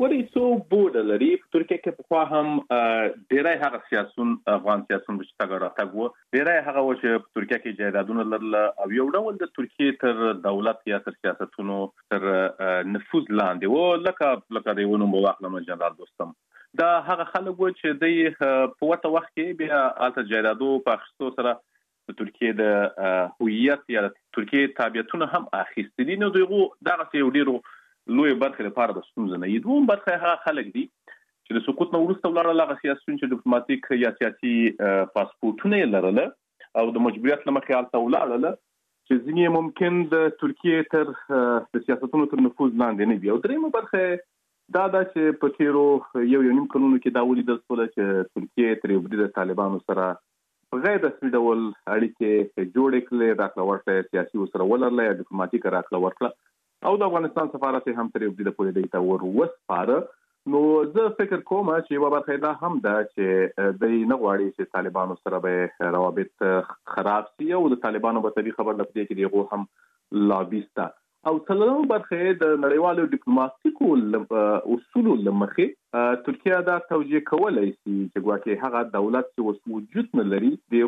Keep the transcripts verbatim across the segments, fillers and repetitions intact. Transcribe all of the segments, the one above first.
ګوري څو بوډه لري په ترکیه کې په خوا هم ډیری هغه سیاسون افغان سیاسون چې تاګ راتګ وو ډیری هغه و چې په ترکیه کې جایدادونه لرله او یو ډول د ترکیه تر دولت یا تر سیاستونو تر نفوذ لاندې و لکه لکه د ونوم واخلم جنرال دوستم دا هغه خلک و چې د په وته وخت کې بیا الته جایدادو په اخیستو سره د ترکیه د هویت یا ترکیه تابعیتونه هم اخیستي دي. نو دغه دغه یو ډیرو لوی برخه لپاره د ستونزې نه یدوم برخه هغه خلک دي چې د سقوط نه وروسته ولاړ هغه سیاسيون چې ډیپلوماټیک یا سیاسي پاسپورتونه لرله او د مجبوریت لمخې الته ولاړله چې ځینې ممکن د ترکیه تر د سیاستونو تر نفوذ لاندې نه وي. او درېمه برخه دا دا چې په تیرو یو یو نیم کلونو کې دا ولیدل شول چې ترکیه تر یو د طالبانو سره په غیر رسمي ډول اړیکې جوړې کړې راکړه ورکړه سیاسي سره ولرله یا ډیپلوماټیک راکړه ورکړه او د افغانستان سفارت هم تر یو د پولیسو ته ور وسپاره. نو زه فکر کوم چې یو برخه دا هم ده چې د نه غواړي چې طالبانو سره به روابط خراب شي او د طالبانو په طبي خبر لپاره کې دیغه هم لابیستا او څلورم برخه د نړیوالو ډیپلوماټیکو اصولو لمخې ترکیه دا توجیه کولای شي چې ګواکې هغه دولت چې وجود نه لري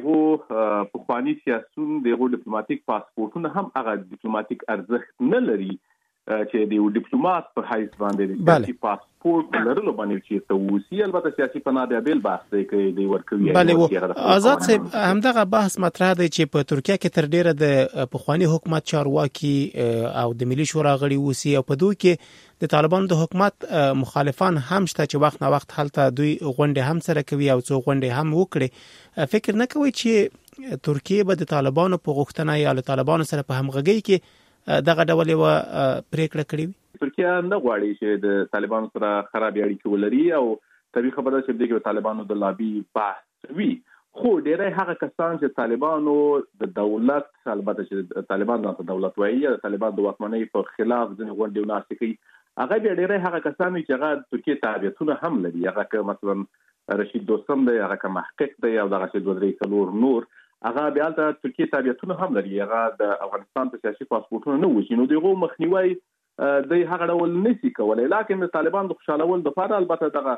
دغه په خواني سیاسون دغه ډیپلوماټیک پاسپورتونه هم هغه ډیپلوماټیک ارزښت نه لري چې د یو ډیپلوماټ په حیث باندې د پاسپورت لرلو باندې چې ته وسی البته سیاسي پناه دی بیل بحث دی کې دی ورکوي. بله آزاد صاحب همدغه بحث مطرح دی چې په ترکیه کې تر ډیره د پخوانی حکومت چارواکي او د ملي شورا غړي وسی او په دوی کې د طالبانو د حکومت مخالفان هم شته چې وخت نه وخت حالته دوی غونډه هم سره کوي او څو غونډه هم وکړي. فکر نه کوي چې ترکیه به د طالبانو په غوښتنه یا له طالبانو سره په همغږي کې دغه ډول یو پریکړه کړې وي؟ ترکیه نه غواړي چې د طالبانو سره خراب اړیکې ولري او طبي خبره چې دغه طالبانو د لابي بحث وی خو ډېری هغه کسان چې طالبانو د دولت البته چې طالبان د دولت وایي د طالبان د واکمنۍ په خلاف ځنې غونډې وناسي کوي هغه ډېری هغه کسان چې هغه ترکیه تابعیتونه هم لري هغه که مثلا رشید دوستم دی هغه که محقق دی او دغه چې دوه درې څلور نور هغه بیا د ترکیه تابعیتونه هم لري هغه د افغانستان په سیاسي پاسپورتونو نه وځي. نو دغه مخنیوي د هغه ډول نسی کولای لکه د طالبان د خوشالول د لپاره البته دغه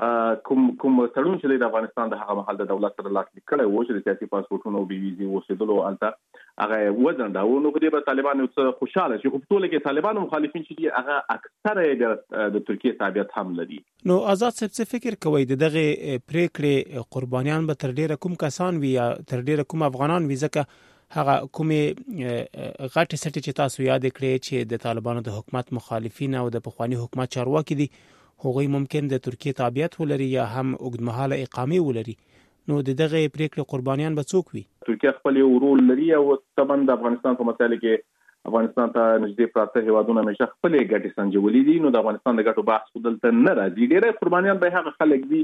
کوم کوم تړون چې د افغانستان د هغه محل د دولت سره لاسلیک کړي وو چې د سیاسي پاسپورتونو بي ویزي وسیدلو الته هغه وزن دا و نو په دې په طالبان یو خوشاله چې په ټوله کې طالبان مخالفین چې هغه اکثره د ترکیه تابعیت هم لري. نو آزاد صاحب څه فکر کوي د دغه پریکړې قربانیان به تر ډیره کوم کسان وي یا تر ډیره کوم افغانان وي ځکه هغه کومې غټه سټی چې تاسو یاد کړئ چې د طالبانو د حکومت مخالفین او د پخوانی حکومت چارواکي دي هغوی ممکن د ترکیه تابعیت ولري یا هم اوږدمهاله اقامه ولري. نو دغه پریکړې قربانیان به څوک وي؟ ترکیه خپل یو رول لري او طبعا د افغانستان په مسایل کې افغانستان ته نږدې پراته هیوادونه همیشه خپل ګټې سنجولې دي. نو د افغانستان د ګټو بحث دلته نه راځي. ډېر قربانیان به هغه خلک دي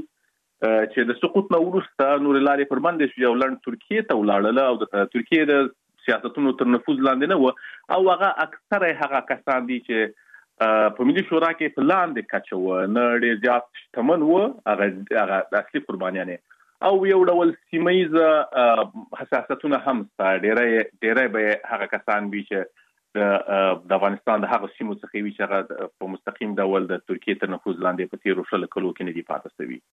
چې د سقوط نه وروسته نور لارې پر باندې شو یو لړ ترکیه ته ولاړله او د ترکیه د سیاستونو تر نفوذ لاندې نه و او هغه اکثره هغه کسان دي چې په ملي شورا کې په لاندې کچه و نه ډېر زیات شتمن و هغه هغه اصلي قربانیان او یو ډول سیمایي حساسیتونه هم ډېری ډېری به هغه کسان وي چې د افغانستان د هغه سیمو څخه وي چې هغه په مستقیم ډول د ترکیه تر نفوذ لاندې په تیرو شلو کلو کې نه دي پاتې شوي.